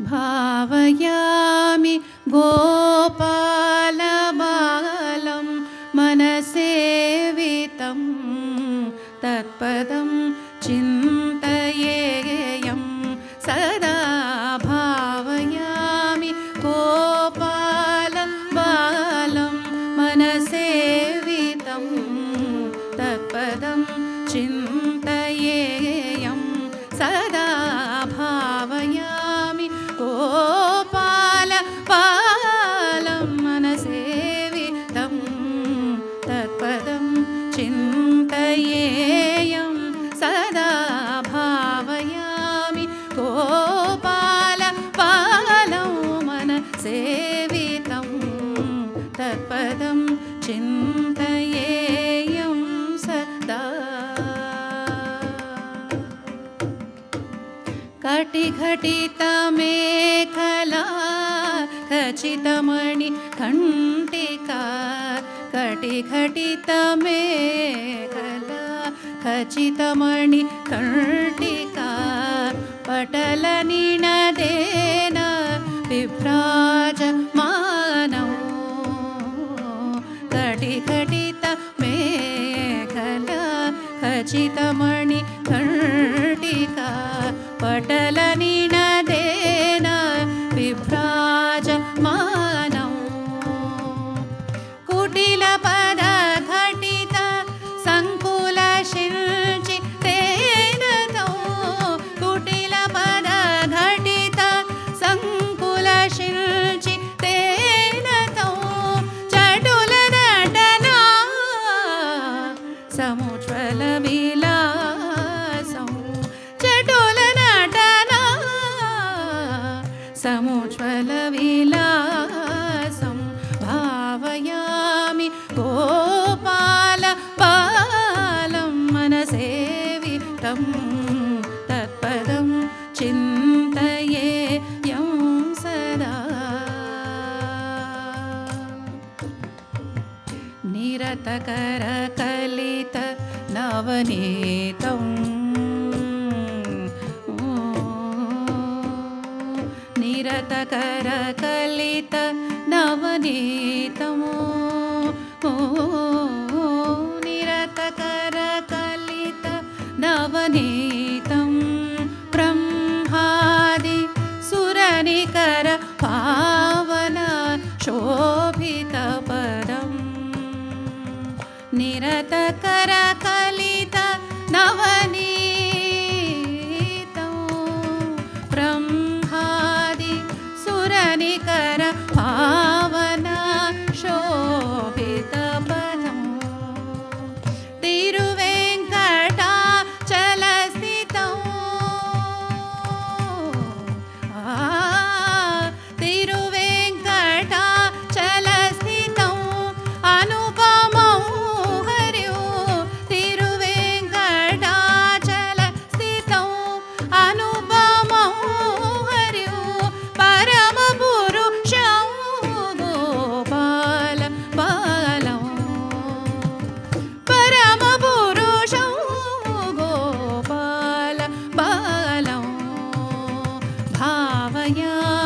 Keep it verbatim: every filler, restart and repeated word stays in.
भावयामि गोपालबालं मनसेवितं तत्पदं चिन्तयेयं सदा भावयामि गोपालबालं मनसेवितं तत्पदं चिन्तयेयं सदा भावयामि गोपालबालं मनसेवितं तत्पदं चिन्तयेयं सदा भावयामि गोपालबालं मनसेवितं तत्पदं चिन्तयेयं सदा। कटिघटितमेखला खचितमणिकण्टिका कटिघटितमेखला खचितमणिकण्टिका पटलनिनदेन बिभ्राजमानौ कटिघटितमेखला खचितमणिकण्टिका पटलनिनदेन बिभ्राजमानौ कुटिलपदघटित सङ्कुलशिल्चितेन तौ कुटिलपदघटित सङ्कुलशिल्चितेन तौ चटुलनटना समुज्ज्वलविलासौ चटुलनटना समुज्ज्वलविलासं भावयामि गोपालबालं मनसेवितं तत्पदं चिन्तयेयं सदा। निरतकरकलित नवनीतं निरतकरकलित नवनीतं निरतकरकलित नवनीतं ब्रह्मादि सुरनिकर पावन शोभितपदम् निरतकरकलित नवनीतं ब्रह्मादि सुरनिकर पावन शोभितपदम् तिरुवेङ्कटाचलस्थितौ तिरुवेङ्कटाचलस्थितौ अनुपमौ हरिं तिरुवेङ्कटाचलस्थितौ अनुपमौ हरिं परमपुरुषं गोपालबालं परमपुरुषं गोपालबालं भावयामि